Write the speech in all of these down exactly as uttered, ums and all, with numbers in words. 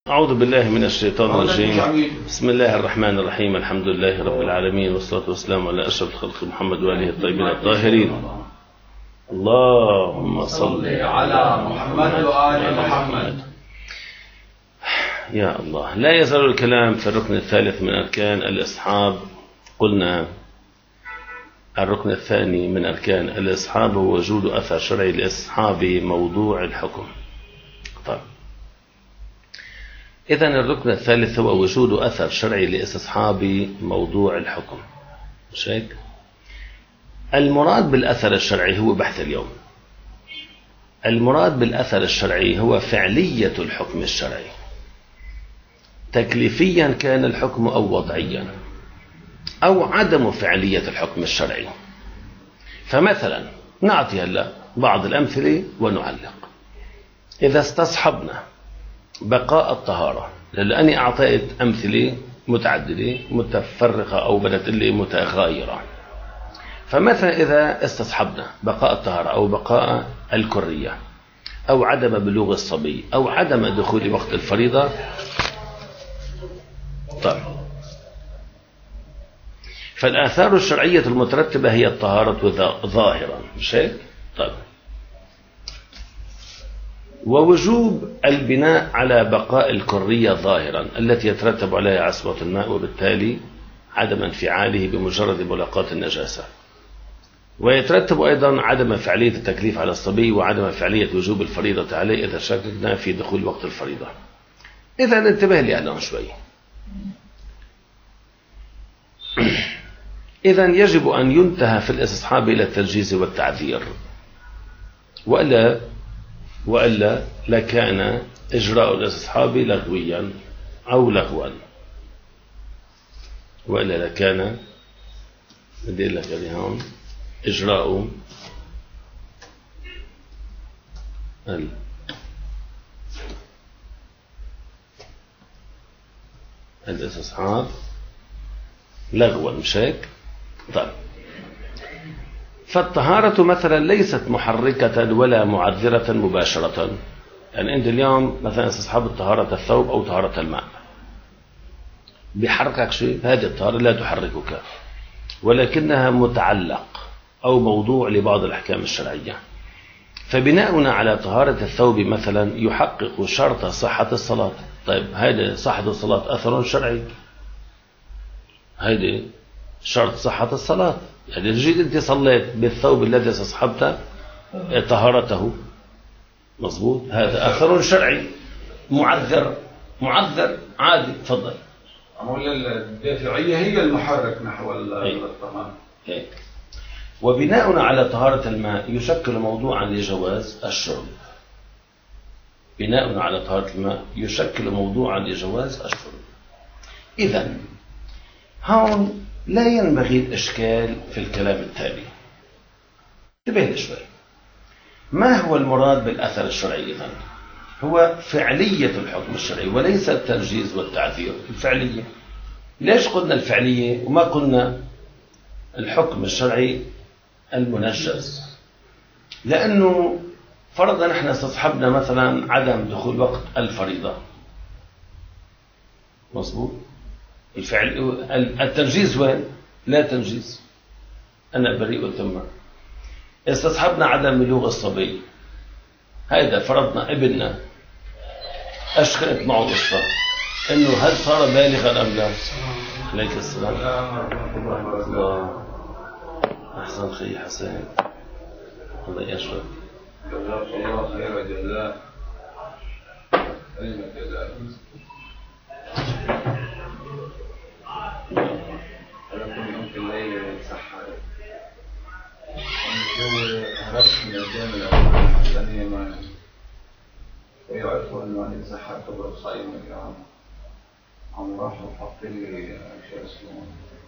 أعوذ بالله من الشيطان الرجيم. بسم الله الرحمن الرحيم. الحمد لله رب العالمين، والصلاة والسلام على أشرف الخلق محمد وآله الطيبين الطاهرين. اللهم صل على محمد وآل محمد. يا الله. لا يزال الكلام في الركن الثالث من أركان الإصحاب. قلنا الركن الثاني من أركان الإصحاب هو وجود أثر شرعي لإصحاب موضوع الحكم. طيب، إذن الركن الثالث هو وجود أثر شرعي لاستصحاب موضوع الحكم. مش هيك؟ المراد بالأثر الشرعي هو بحث اليوم. المراد بالأثر الشرعي هو فعلية الحكم الشرعي، تكليفيا كان الحكم أو وضعيا، أو عدم فعلية الحكم الشرعي. فمثلا نعطي هلا بعض الأمثلة ونعلق. إذا استصحبنا بقاء الطهارة، لأني أعطيت أمثلة متعددة متفرقة أو بدت لي متغايرة. فمثلا إذا استصحبنا بقاء الطهارة أو بقاء الكرية أو عدم بلوغ الصبي أو عدم دخول وقت الفريضة، طيب، فالآثار الشرعية المترتبة هي الطهارة ظاهرا. مش هيك؟ طيب، ووجوب البناء على بقاء الكرية ظاهرا التي يترتب عليها عصبة الماء، وبالتالي عدم انفعاله بمجرد ملاقاة النجاسة. ويترتب أيضا عدم فعلية التكليف على الصبي وعدم فعلية وجوب الفريضة عليه إذا شككنا في دخول وقت الفريضة. إذا انتبه لي أنا شوي. إذا يجب أن ينتهى في الاستصحاب إلى التنجيز والتعذير، وإلا وإلا لكان إجراء الاستصحاب لغويا أو لغوا، وإلا لكان بدي لك يعني هون إجراء الاستصحاب لغوا. مش هيك؟ طيب، فالطهارة مثلا ليست محركة ولا معذرة مباشرة. يعني أنت اليوم مثلا استصحاب طهارة الثوب أو طهارة الماء، بحركك شيء، هذه الطهارة لا تحركك، ولكنها متعلق أو موضوع لبعض الأحكام الشرعية. فبناؤنا على طهارة الثوب مثلا يحقق شرط صحة الصلاة. طيب، هذا صحة الصلاة أثر شرعي، هذا شرط صحة الصلاة. يعني جيت أنت صليت بالثوب الذي استصحبت طهارته، مظبوط، هذا أثر شرعي معذر معذر عادي. تفضل. الدافعية هي المحرك نحو الطهارة. وبناؤنا على طهارة الماء يشكل موضوعا لجواز الشرب. بناؤنا على طهارة الماء يشكل موضوعا لجواز الشرب. إذن هون لا ينبغي الإشكال في الكلام التالي. انتبه لي شوي. ما هو المراد بالأثر الشرعي؟ إذن هو فعلية الحكم الشرعي وليس التنجيز والتعذير. الفعلية. ليش قلنا الفعلية وما قلنا الحكم الشرعي المنجز؟ لأنه فرضا نحن استصحبنا مثلا عدم دخول وقت الفريضة، مظبوط. الفعل التنجيز وين؟ لا تنجيز، أنا بريء الذمة. استصحبنا عدم بلوغ الصبي، هذا فرضنا ابننا أشخلت معه قصة إنه هل صار بالغا أم لا؟ عليك السلام. الله أحسن خي حسين، الله يشفى. جزاك الله خير جزاء. كلمة جزاء. ممكن لا يصح هو هربت من الجامعة الحسنية معي ويعرفوا أنه أنا صح أعتبر صائم اليوم. عم راح وحط لي شيء اسمه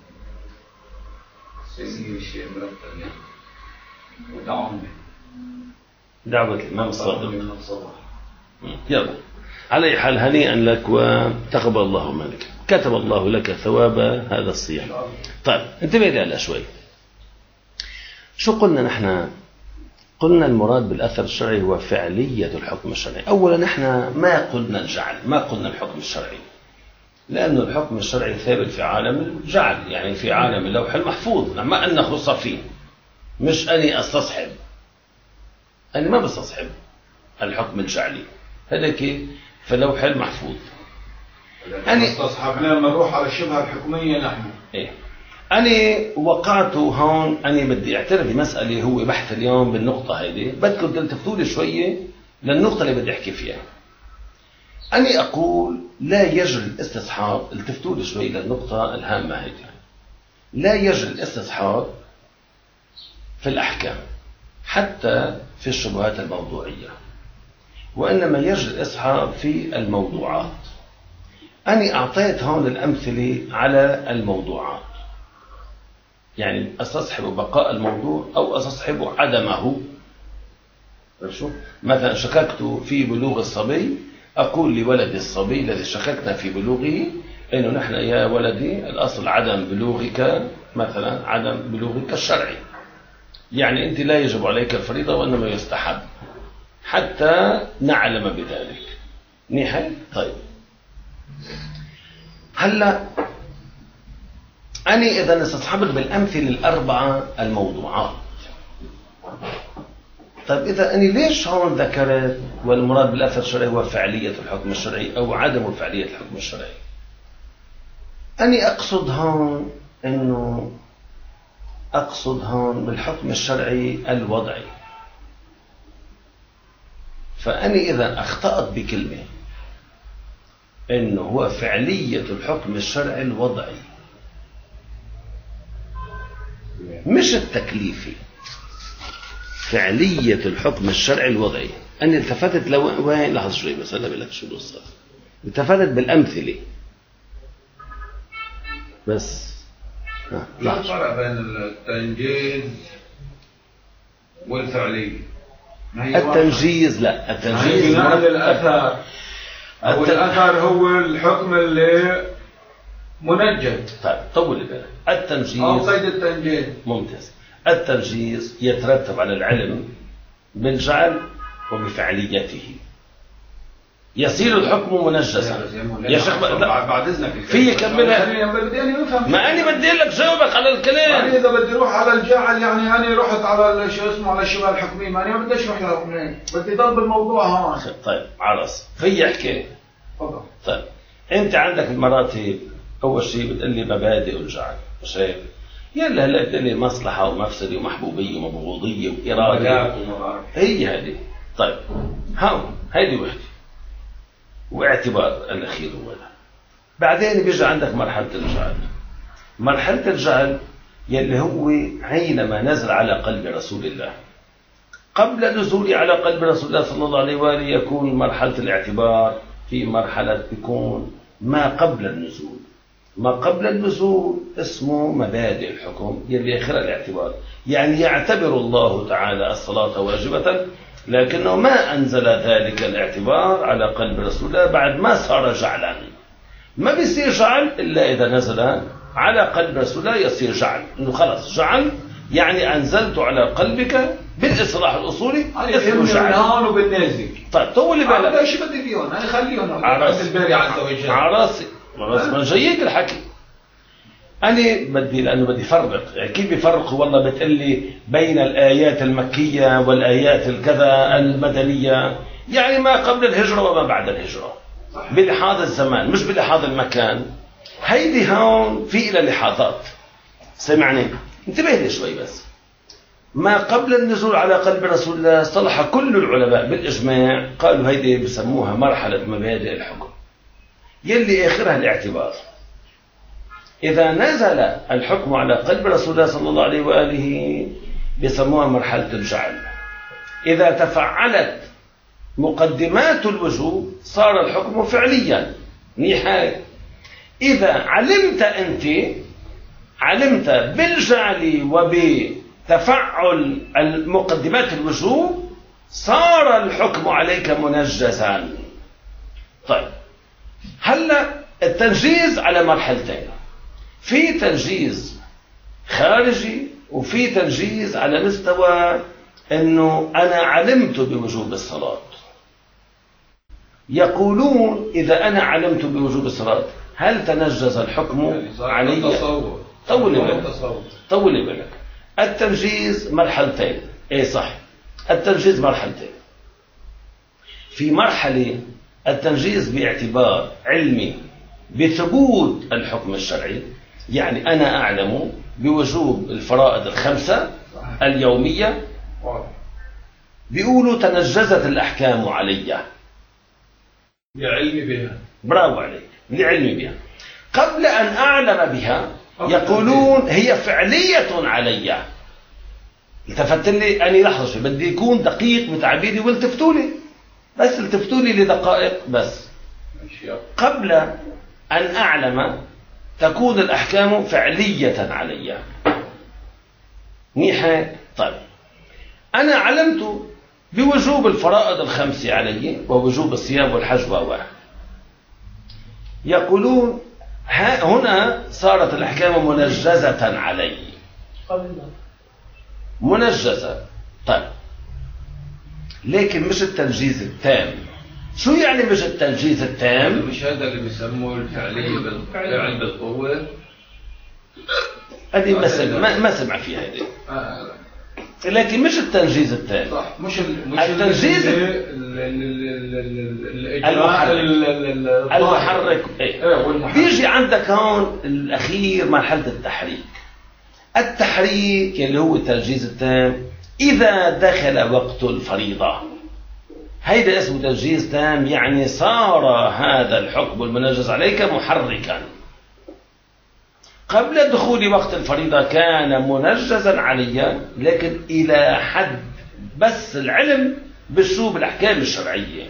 سيدي شيء مرتب يعني ودعوني دعوة الإمام الصادق. يلا، على أي حال هنيئا لك وتقبل الله منك، كتب الله لك ثواب هذا الصيام. طيب، انتبه لي هلا شوي. شو قلنا نحن قلنا المراد بالأثر الشرعي هو فعلية الحكم الشرعي. أولا نحن ما قلنا الجعل، ما قلنا الحكم الشرعي، لأن الحكم الشرعي ثابت في عالم الجعل، يعني في عالم اللوح المحفوظ، ما أن نخص فيه، مش أني أستصحب، أنا ما بستصحب الحكم الجعلي، هذا كيف في اللوح المحفوظ. أنا استصحبنا لما نروح على الشبهة الحكمية نحن. إيه أنا وقعت هون، أنا بدي أعترف بمسألة هو بحث اليوم بالنقطة هيدي، بدكم تلتفتوا لي شوية للنقطة اللي بدي أحكي فيها. أنا أقول لا يجري الاستصحاب، التفتوا لي شوي للنقطة الهامة هيدي، لا يجري الاستصحاب في الأحكام حتى في الشبهات الموضوعية، وإنما يجري الاستصحاب في الموضوعات. أنا أعطيت هون الأمثلة على الموضوعات، يعني أستصحب بقاء الموضوع أو أستصحب عدمه. شو؟ مثلا شككت في بلوغ الصبي، أقول لولد الصبي الذي شككنا في بلوغه إنه نحن يا ولدي الأصل عدم بلوغك، مثلا عدم بلوغك الشرعي، يعني أنت لا يجب عليك الفريضة وإنما يستحب حتى نعلم بذلك. نهاية طيب، هلا أنا إذا استصحبت بالأمثلة الأربعة الموضوعات. طيب إذا أنا ليش هون ذكرت والمراد بالأثر الشرعي هو فعلية الحكم الشرعي أو عدم فعلية الحكم الشرعي؟ أنا أقصد هون إنه أقصد هون بالحكم الشرعي الوضعي. فأنا إذا أخطأت بكلمة إنه هو فعلية الحكم الشرعي الوضعي مش التكليفي، فعلية الحكم الشرعي الوضعي. أنا التفتت لو وين، لحظة شوي بس أنا بقول لك شو القصة. التفتت بالأمثلة بس. شو الفرق بين التنجيز والفعلية؟ التنجيز لا، التنجيز بناء للأثر، أو الأثر هو الحكم اللي منجد. طيب طول بالك. التنجيز أو قيد التنجيز ممتاز. التنجيز يترتب على العلم بالجعل وبفعليته، يصير الحكم منجسا. يا شيخ بعد اذنك في كملها، ما انا بدي لك جاوبك على الكلام. انا اذا بدي اروح على الجعل يعني انا رحت على شو اسمه على الشبهه الحكميه، ما انا ما بديش اروح للحكمين، بدي ضل بالموضوع هون. طيب عرس في احكي. تفضل. طيب انت عندك المراتب، اول شيء بتقول لي مبادئ الجعل، مش هيك؟ يلا هلا بتقول لي مصلحه ومفسده ومحبوبيه ومبغوضيه واراده، هي هذه. طيب هون هيدي وحده، واعتبار الأخير هو ده. بعدين بيجي عندك مرحلة الجعل. مرحلة الجعل يلي هو حينما نزل على قلب رسول الله. قبل نزولي على قلب رسول الله صلى الله عليه وآله يكون مرحلة الاعتبار، في مرحلة يكون ما قبل النزول. ما قبل النزول اسمه مبادئ الحكم يلي آخرها الاعتبار، يعني يعتبر الله تعالى الصلاة واجبة، لكنه ما أنزل ذلك الاعتبار على قلب رسول الله بعد ما صار جعلا. ما بيصير جعل إلا إذا نزل على قلب رسول الله يصير جعل، إنه خلص جعل يعني أنزلت على قلبك بالإصلاح الأصولي اسمه جعل. هون وبالنازل. طيب طول بالك. أنا شو بدي فيهم؟ أنا خليهم عند الباري عز وجل. عراسي بس من جيد الحكي. أنا بدي لأنه بدي فرق، يعني كيف بيفرقوا؟ والله بتقلي بين الآيات المكية والآيات الكذا المدنية، يعني ما قبل الهجرة وما بعد الهجرة، بلحاظ الزمان مش بلحاظ المكان. هيدي هون في إلى لحاظات، سمعني انتبه لي شوي بس. ما قبل النزول على قلب رسول الله اصطلح كل العلماء بالإجماع، قالوا هيدي بسموها مرحلة مبادئ الحكم يلي آخرها الاعتبار. إذا نزل الحكم على قلب رسول الله صلى الله عليه وآله بسموها مرحلة الجعل. إذا تفعلت مقدمات الوجوب صار الحكم فعليا نهاية. إذا علمت أنت علمت بالجعل وبتفعل المقدمات الوجوب صار الحكم عليك منجزا. طيب هلا التنجيز على مرحلتين، في تنجيز خارجي وفي تنجيز على مستوى أنه أنا علمت بوجوب الصلاة. يقولون إذا أنا علمت بوجوب الصلاة هل تنجز الحكم علي؟ طولي بالك طولي بالك التنجيز مرحلتين. إيه صح، التنجيز مرحلتين. في مرحلة التنجيز باعتبار علمي بثبوت الحكم الشرعي، يعني أنا أعلم بوجوب الفرائض الخمسة اليومية، بيقولوا تنجزت الأحكام علي لعلمي بها. برافو عليك، لعلمي بها. قبل أن أعلم بها يقولون هي فعلية علي. التفت لي أني لحظة بدي يكون دقيق بتعبيري والتفتوا لي، بس التفتوا لي لدقائق بس. قبل أن أعلم تكون الأحكام فعلية علي. منيحة؟ طيب أنا علمت بوجوب الفرائض الخمس علي ووجوب الصيام والحج وواحد. يقولون هنا صارت الأحكام منجزة علي. منجزة. طيب لكن مش التنجيز التام. شو يعني مش التنجيز التام؟ مش هذا اللي بيسموه الفعلية بالفعل بالقوة. هذه ما سمع ما سمع فيها هذه. لكن مش التنجيز التام. صح، مش التنجيز المحرك. المحرك ايه. بيجي عندك هون الأخير مرحلة التحريك. التحريك اللي هو التنجيز التام إذا دخل وقت الفريضة، هيدا اسمه تنجيز تام، يعني صار هذا الحكم المنجز عليك محركا. قبل دخول وقت الفريضة كان منجزا عليا، لكن إلى حد بس العلم بالشو بالأحكام الشرعية.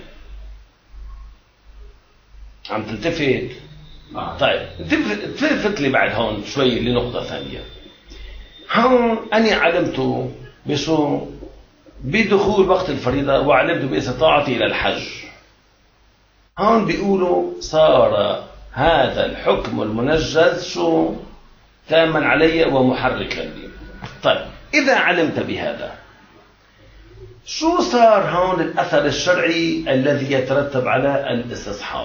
عم تلتفت؟ طيب تلتفت لي بعد هون شوي لنقطة ثانية. هون أنا علمت بشو بدخول وقت الفريضة وعلمت باستطاعتي إلى الحج. هون بيقولوا صار هذا الحكم المنجز شو تاما علي ومحركا لي. طيب إذا علمت بهذا شو صار هون الأثر الشرعي الذي يترتب على الاستصحاب؟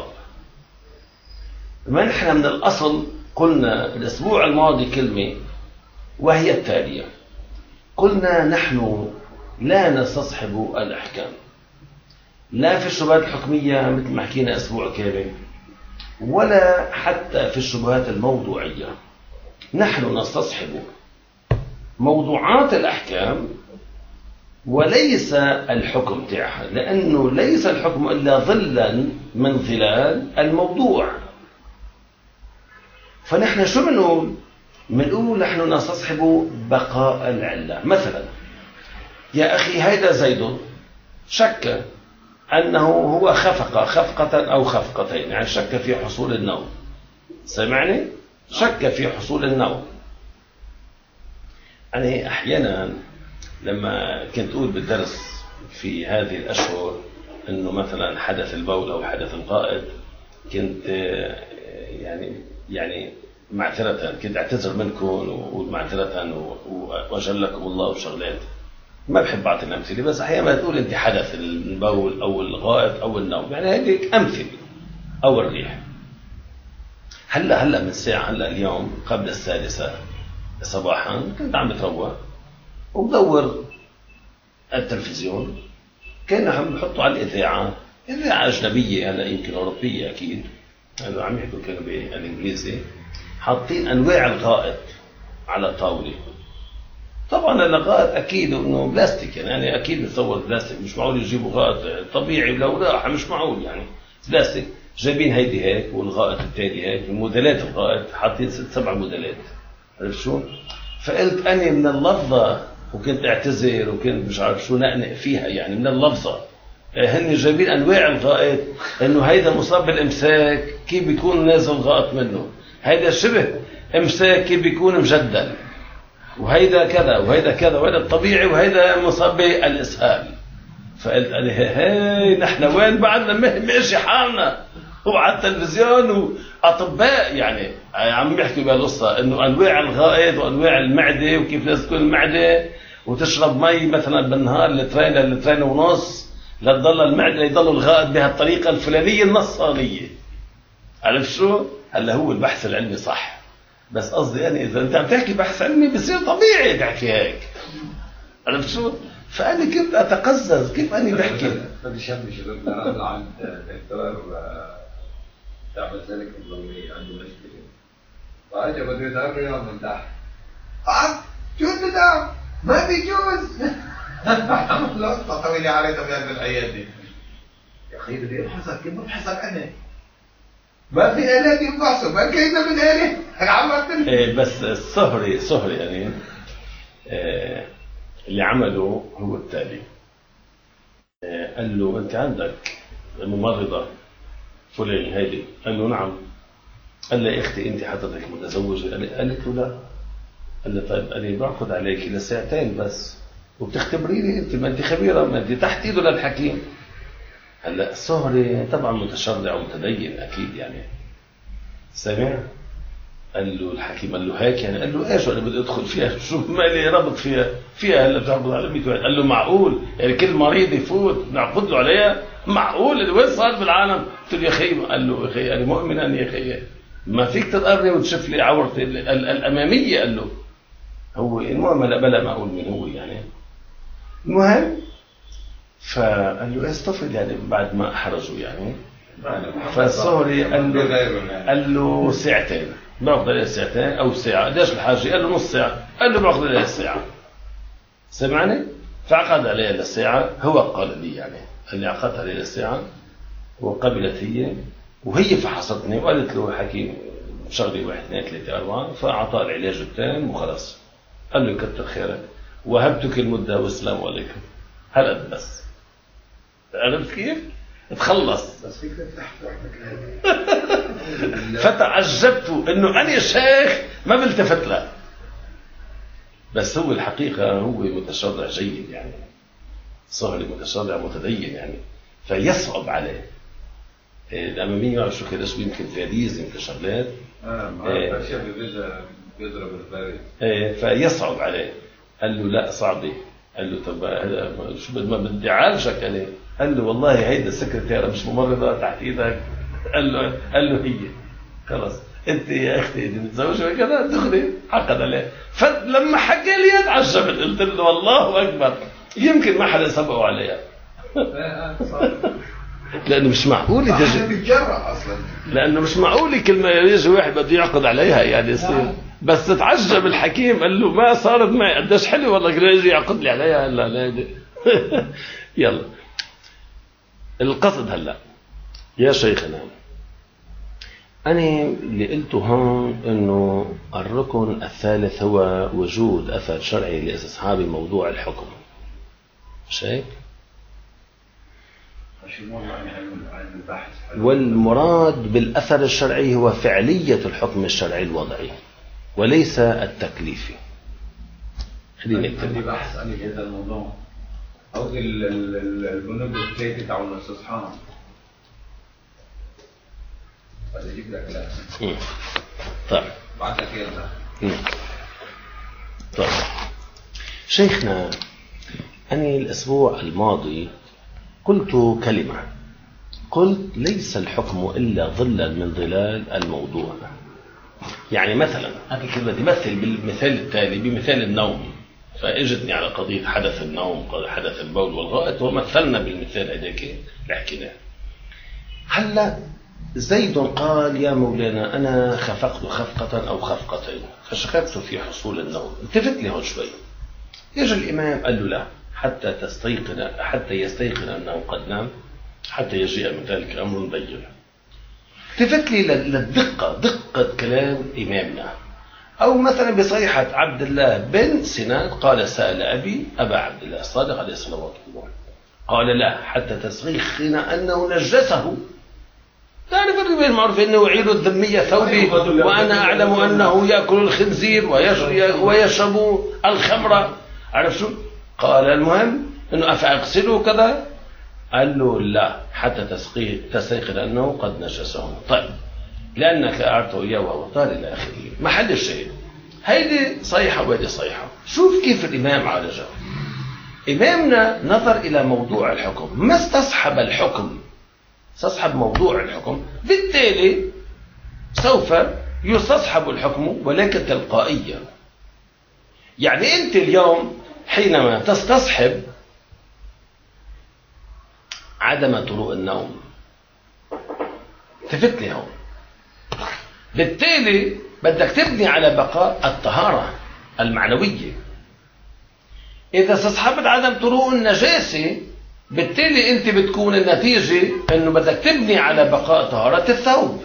ما نحن من الأصل قلنا الأسبوع الماضي كلمة وهي التالية. قلنا نحن لا نستصحب الأحكام لا في الشبهات الحكمية مثل ما حكينا أسبوع كامل، ولا حتى في الشبهات الموضوعية. نحن نستصحب موضوعات الأحكام وليس الحكم تاعها، لأنه ليس الحكم إلا ظلا من ظلال الموضوع. فنحن شو بنقول؟ بنقول نحن نستصحب بقاء العلة. مثلا يا أخي هيدا زيد شك أنه هو خفق خفقة أو خفقتين، يعني شك في حصول النوم. سمعني؟ شك في حصول النوم. أنا أحيانا لما كنت أقول بالدرس في هذه الأشهر أنه مثلا حدث البول أو حدث الغائط، كنت يعني يعني معذرة كنت أعتذر منكم وأقول معذرة وأجلكم الله وشغلات. ما بحب أعطي الأمثلة، بس أحيانا تقول أنت حدث البول أو الغائط أو النوم، يعني هذيك أمثلة أو الريح. هلا هلا من ساعة هلا اليوم قبل السادسة صباحا كنت عم بتروق وبدور التلفزيون، كانوا عم بحطوا على الإذاعة إذاعة أجنبية، هلا يمكن أوروبية أكيد، هلا عم يحكوا كانوا بالإنجليزي، حاطين أنواع الغائط على الطاولة. طبعا الغائط أكيد إنه بلاستيك، يعني أكيد بتصور بلاستيك، مش معقول يجيبوا غائط طبيعي لو راح، مش معقول يعني بلاستيك. جايبين هيدي هيك والغائط التالي هيك، موديلات الغائط حاطين ست سبع موديلات، عرفت شو؟ فقلت أنا من اللفظة، وكنت اعتذر وكنت مش عارف شو نقنق فيها، يعني من اللفظة هن جايبين أنواع الغائط، إنه هيدا مصاب بالإمساك كيف بيكون نازل غائط منه، هيدا شبه إمساك كيف بيكون مجدل، وهيدا كذا وهيدا كذا وهيدا الطبيعي وهيدا مصاب بالإسهال. فقلت أنا هي نحن وين بعدنا ماشي حالنا، وعلى التلفزيون وأطباء يعني عم يحكوا بهالقصة إنه أنواع الغائط وأنواع المعدة وكيف لازم تكون المعدة وتشرب مي مثلا بالنهار لترين لترين ونص لتضل المعدة يضل الغائط بهالطريقة الفلانية النصانية. عرفت شو؟ هلا هو البحث العلمي صح، بس قصدي أنا إذا أنت عم تحكي بحث علمي بصير طبيعي تحكي هيك. عرفت شو؟ فأنا كنت أتقزز كيف أنا بحكي. بدي شاب شباب نازل عند دكتور تاع مسالك الضوئية عنده مشكلة، فأجا بده يدعم رياض من تحت. آه شو تدعم؟ ما بيجوز. لا طويلة عليه طبيعة بالعيادة. يا أخي بدي أبحثك كيف ببحثك أنا؟ ما في آلات ينفحصوا، ما كينا من آلة. عمرتني. إيه بس الصهري صهري يعني إيه اللي عمله هو التالي. إيه قال له أنت عندك ممرضة فلان هيدي؟ قال له نعم. قال لي يا اختي انت حضرتك متزوجه؟ قالت له لا. قال لي طيب انا باخذ عليك لساعتين بس وبتختبريني انت، ما انت خبيره، ما انت تحت ايده للحكيم. هلا الصهري طبعا متشرع ومتدين اكيد يعني سمع. قال له الحكيم قال له هيك يعني؟ قال له ايش انا بدي ادخل فيها؟ شو مالي ربط فيها؟ فيها هلا بتعرض على مية واحد. قال له معقول يعني كل مريض يفوت نعقد له عليها؟ معقول؟ وين صار بالعالم؟ قلت له يا اخي، قال له يا اخي انا مؤمن يا اخي ما فيك تتقرب وتشوف لي عورتي الاماميه. قال له هو المهم لا بلا ما اقول مين هو يعني. المهم فقال له استفد يعني بعد ما احرجوا يعني. فالصهري قال له قال له ساعتين باخذ عليه ساعتين او ساعه. قديش الحاجه؟ قال له نص ساعه. قال له باخذ عليه ساعه. سمعني؟ فعقد عليه الساعه. هو قال لي يعني قال لي عقدت عليه الساعه وقبلت هي، وهي فحصتني وقالت له حكيم شغلي واحد اثنين ثلاثة أربعة، فأعطاه العلاج التام وخلاص. قال له كتر خيرك وهبتك المدة والسلام عليكم. هلأ بس عرفت كيف؟ تخلص. بس فيك تفتح فتعجبت انه انا شيخ ما بلتفت له، بس هو الحقيقة هو متشرع جيد يعني، صهري متشرع متدين يعني، فيصعب عليه الأمامية. ما شو كده، يمكن فيديز يمكن شغلات اه ما الشاب بيضرب البارد ايه فيصعب عليه. قال له لا صعبة. قال له طب هذا شو ما بدي اعالجك عليه؟ قال له والله هيدا السكرتيرة مش ممرضة تحت ايدك. قال له قال له هي خلص انت يا اختي اذا متزوجه وكذا دغري عقد عليه. فلما حكى لي تعجبت، قلت له والله اكبر يمكن ما حدا سبقه عليها. لانه مش معقول احنا بنتجرأ اصلا، لانه مش معقول كل ما يجي واحد بده يعقد عليها يعني يصير. بس تعجب الحكيم قال له ما صارت معي قديش حلو والله يجي يعقد لي عليها. هلا لا يلا القصد هلا يا شيخنا، أنا اللي قلته هون إنه الركن الثالث هو وجود أثر شرعي لاستصحاب موضوع الحكم. مش هيك؟ والمراد بالأثر الشرعي هو فعلية الحكم الشرعي الوضعي وليس التكليفي. خلينا نكتب. عندي بحث عن هذا الموضوع. أو البنود الثلاثة تاع الاستصحاب. بدي أجيب لك لا. طيب. بعد لك إياها. طيب. شيخنا، أنا الأسبوع الماضي قلت كلمة، قلت ليس الحكم إلا ظلا من ظلال الموضوع. يعني مثلا أنا كنت بمثل بالمثال التالي بمثال النوم، فاجتني على قضية حدث النوم، حدث البول والغائط، ومثلنا بالمثال هذاك اللي حكيناه. هلا زيد قال يا مولانا أنا خفقت خفقة أو خفقتين فشككت في حصول النوم. التفت لي هون شوي. يجي الإمام قال له لا حتى تستيقن حتى يستيقن أنه قد نام حتى يجيء من ذلك أمر بين. التفت لي للدقة، دقة كلام إمامنا. أو مثلا بصيحة عبد الله بن سنان قال سأل أبي أبا عبد الله الصادق عليه الصلاة والسلام قال لا حتى تستيقن أنه نجسه. تعرف الرواية المعروفة أنه يعير الذمية ثوبي وأنا أعلم أنه يأكل الخنزير ويشرب الخمر. عرف شو؟ قال المهم أنه أفأغسله كذا؟ قال له لا حتى تستيقن أنه قد نجسه. طيب لأنك أعرته إياه وهو طار إلى آخره. محل الشيء هيدي صيحة وهيدي صيحة. شوف كيف الإمام عالجه. إمامنا نظر إلى موضوع الحكم، ما استصحب الحكم، استصحب موضوع الحكم، بالتالي سوف يستصحب الحكم ولكن تلقائيا. يعني أنت اليوم حينما تستصحب عدم طروء النوم، التفت لي هون، بالتالي بدك تبني على بقاء الطهارة المعنوية. إذا استصحبت عدم طروء النجاسة، بالتالي أنت بتكون النتيجة أنه بدك تبني على بقاء طهارة الثوب.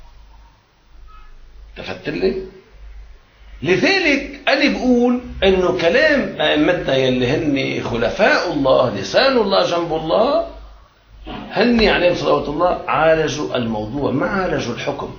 تفت لي؟ لذلك أنا بقول أنه كلام أئمتنا يلي هن خلفاء الله، لسان الله جنب الله، هن عليهم صلوات الله عالجوا الموضوع، ما عالجوا الحكم.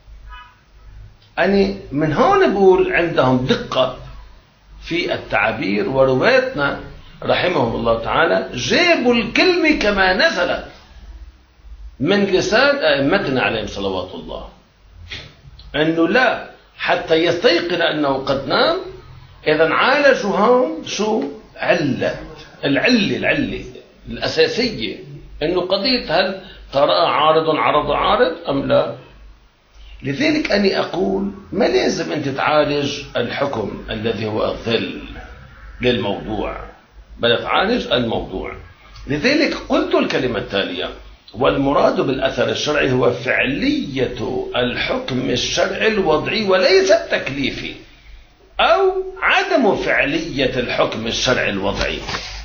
أنا من هون بقول عندهم دقة في التعبير، ورواتنا رحمهم الله تعالى جابوا الكلمة كما نزلت من لسان أئمتنا عليهم صلوات الله، أنه لا حتى يستيقن أنه قد نام. إذا عالجوا هون شو علة العلة العلة الأساسية، أنه قضية هل طرأ عارض عرض عارض أم لا. لذلك أنا أقول ما لازم أنت تعالج الحكم الذي هو الظل للموضوع، بل تعالج الموضوع. لذلك قلت الكلمة التالية: والمراد بالأثر الشرعي هو فعلية الحكم الشرعي الوضعي وليس التكليفي، أو عدم فعلية الحكم الشرعي الوضعي.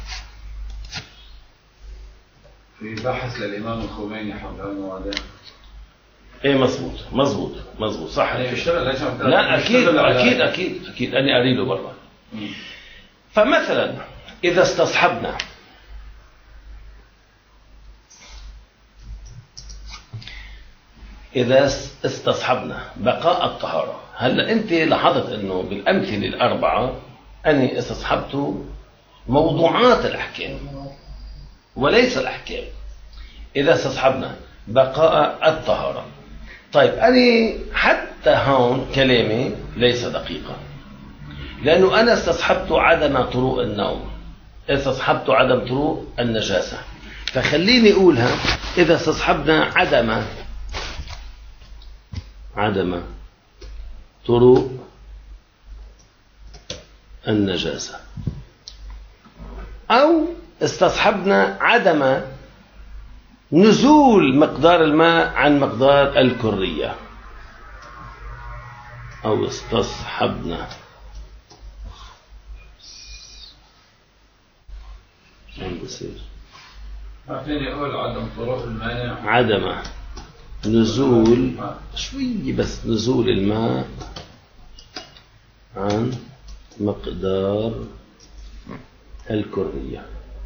في بحث للإمام الخميني حول هذا. ايه مظبوط مظبوط مظبوط صح. يعني يشتغل ليش؟ لا اكيد اكيد اكيد اكيد اني اري له برا. فمثلا اذا استصحبنا اذا استصحبنا بقاء الطهارة، هلا انت لاحظت انه بالامثله الاربعه اني استصحبت موضوعات الاحكام وليس الاحكام. اذا استصحبنا بقاء الطهارة، طيب أنا حتى هون كلامي ليس دقيقا، لأنه أنا استصحبت عدم طروء النوم، استصحبت عدم طروء النجاسة، فخليني أقولها: إذا استصحبنا عدم عدم طروء النجاسة، أو استصحبنا عدم نزول مقدار الماء عن مقدار الكرية، أو استصحبنا عدم طروء المانع، عدم نزول شوي بس نزول الماء عن مقدار الكرية،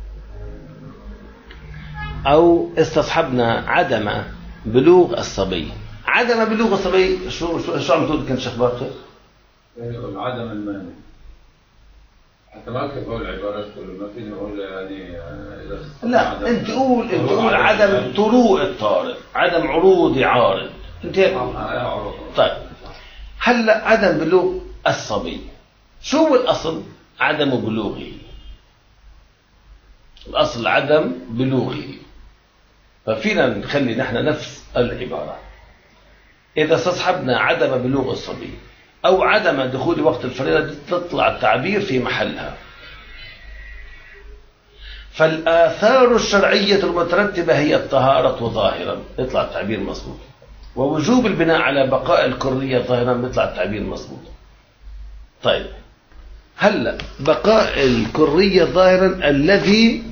أو استصحبنا عدم بلوغ الصبي. عدم بلوغ الصبي شو شو شو عم تقول كنت شيخ باقر؟ عدم المانع، حتى ما كيف اقول العبارات كله، ما فيني اقول يعني اذا لا انت قول انت قول عدم طروء الطارئ، عدم عروض عارض، انت طيب. هلا عدم بلوغ الصبي، شو هو الاصل؟ عدم بلوغه، الاصل عدم بلوغه، ففينا نخلي نحن نفس العبارة. إذا استصحبنا عدم بلوغ الصبي أو عدم دخول وقت الفريضة تطلع التعبير في محلها. فالآثار الشرعية المترتبة هي الطهارة ظاهرا، يطلع التعبير مظبوط، ووجوب البناء على بقاء الكرية ظاهرا، بيطلع التعبير مظبوط. طيب هلا بقاء الكرية ظاهرا الذي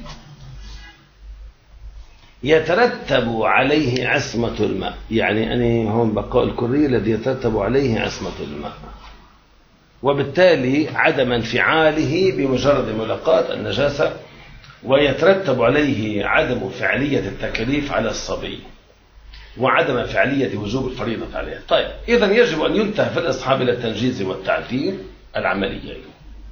يترتب عليه عصمة الماء، يعني أنا هون بقاء الكرية الذي يترتب عليه عصمة الماء، وبالتالي عدم انفعاله بمجرد ملاقاة النجاسة، ويترتب عليه عدم فعلية التكاليف على الصبي، وعدم فعلية وجوب الفريضة عليه. طيب إذن يجب أن ينتهي في الإصحاب إلى التنجيز والتعثير العمليين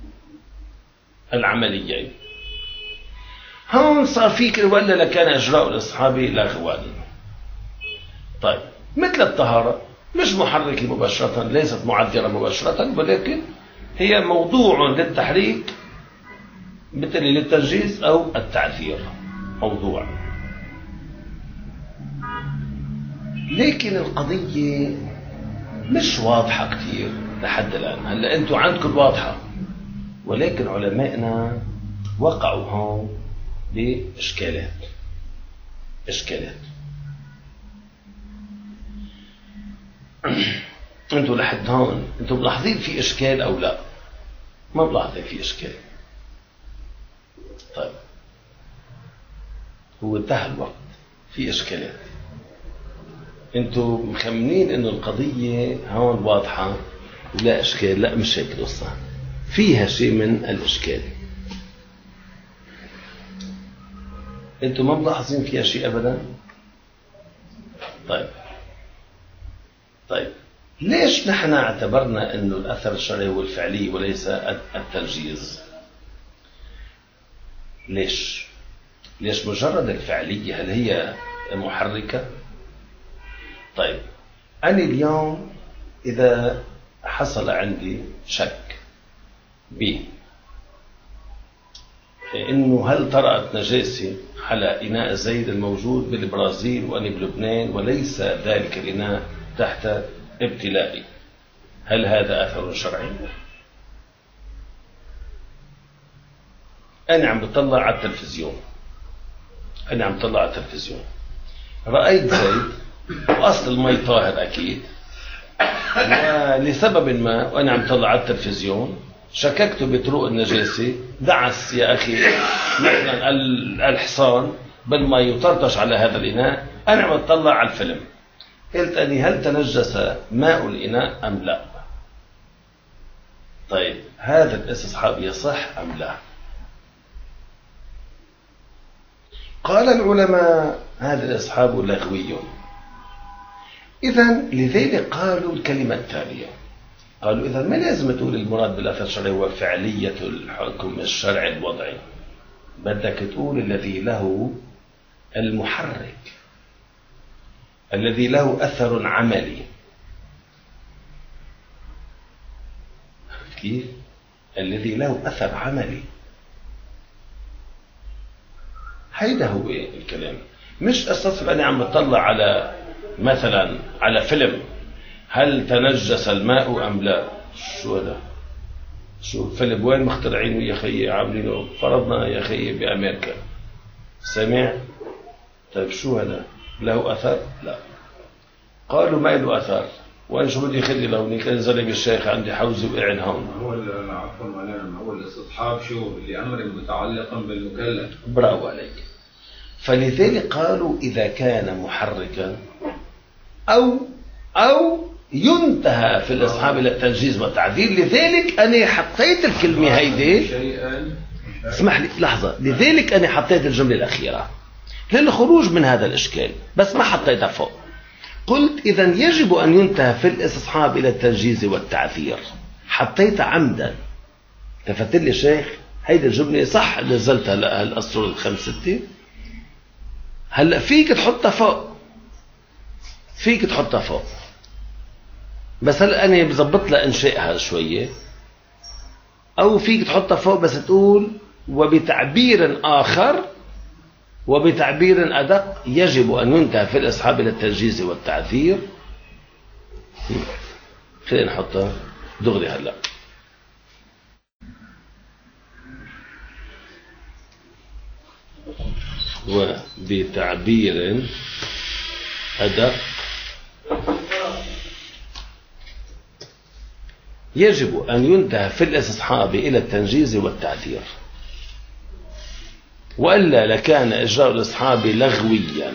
العمليين هون صار فيك ولا لكان إجراء الإصحاب لاغوان. طيب مثل الطهارة مش محركة مباشرة، ليست معذرة مباشرة، ولكن هي موضوع للتحريك مثل للتنجيز أو التعذير، موضوع. لكن القضية مش واضحة كتير لحد الآن. هلا أنتم عندكم واضحة، ولكن علمائنا وقعوا هون بإشكالات إشكالات أنتم لحد هون أنتم ملاحظين في إشكال أو لا؟ ما ملاحظين في إشكال. طيب هو انتهى الوقت، في إشكالات. أنتم مخمنين إنه القضية هون واضحة ولا إشكال. لا، مش هيك القصة، فيها شيء من الإشكال. أنتم ما ملاحظين فيها شيء أبدا. طيب طيب ليش نحن اعتبرنا أنه الأثر الشرعي هو الفعلي وليس التنجيز؟ ليش؟ ليش مجرد الفعلية هل هي محركة؟ طيب أنا اليوم إذا حصل عندي شك ب إنه هل طرأت نجاسة على إناء زيد الموجود بالبرازيل وأنا بلبنان وليس ذلك الإناء تحت ابتلائي، هل هذا أثر شرعي؟ أنا عم بطلع على التلفزيون أنا عم بطلع على التلفزيون رأيت زيد، وأصل المي طاهر أكيد، ولسبب ما وأنا عم بطلع على التلفزيون شككت بطرق النجاسة، دعس يا أخي مثلا الحصان بالمي وطرطش على هذا الإناء. أنا عم بطلع على الفيلم، قلت أني هل تنجس ماء الإناء أم لا؟ طيب هذا الاستصحاب يصح أم لا؟ قال العلماء هذا الاستصحاب لغوي. إذن لذلك قالوا الكلمة التالية، قالوا إذن ما لازم تقول المراد بالأثر الشرعي هو فعلية الحكم الشرعي الوضعي، بدك تقول الذي له المحرك، الذي له أثر عملي. كيف؟ الذي له أثر عملي، هيدا هو الكلام. مش استصحب أنا عم بطلع على مثلا على فيلم هل تنجس الماء أم لا. شو هذا؟ شو فيلم وين مخترعينه يا خيي؟ عاملينه فرضنا يا خيي بأمريكا، سمع؟ طيب شو هذا؟ له أثر؟ لا. قالوا ما له أثر، وين شو بدي خلي لو كان زلمة الشيخ عندي حوزة وقعد هون. هو عفوا مولانا، هو الاستصحاب شو لأمر متعلق بالمكلف. برافو عليك. فلذلك قالوا إذا كان محركا أو أو ينتهى في الإصحاب إلى التنجيز والتعديل. لذلك أنا حطيت الكلمة هيدي، اسمح لي لحظة، لذلك أنا حطيت الجملة الأخيرة للخروج من هذا الإشكال، بس ما حطيتها فوق. قلت إذن يجب أن ينتهى في الاستصحاب إلى التنجيز والتعذير، حطيتها عمدا. تفت لي شيخ هيدي الجملة صح، نزلتها هالأسطر الخمس ستة. هلا فيك تحطها فوق، فيك تحطها فوق، بس هلا أنا بزبط لها إنشائها شوية. أو فيك تحطها فوق بس تقول وبتعبير آخر وبتعبير أدق يجب أن ينتهى في الإصحاب إلى التنجيز والتعذير. خلينا نحطها دغري هلا. وبتعبير أدق يجب أن ينتهى في الاستصحاب إلى التنجيز والتعذير، وإلا لكان إجراء الاستصحاب لغويا.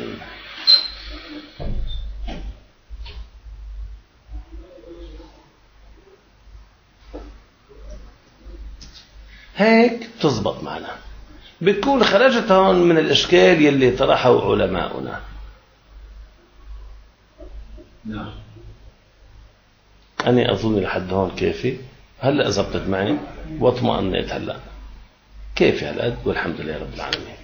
هيك تزبط معنا، بتكون خرجت هون من الإشكال يلي طرحه علماؤنا. نعم. أنا أظن لحد هون كافي. هلأ زبطت معي واطمأنيت. هلأ كيف هالقد، والحمد لله رب العالمين.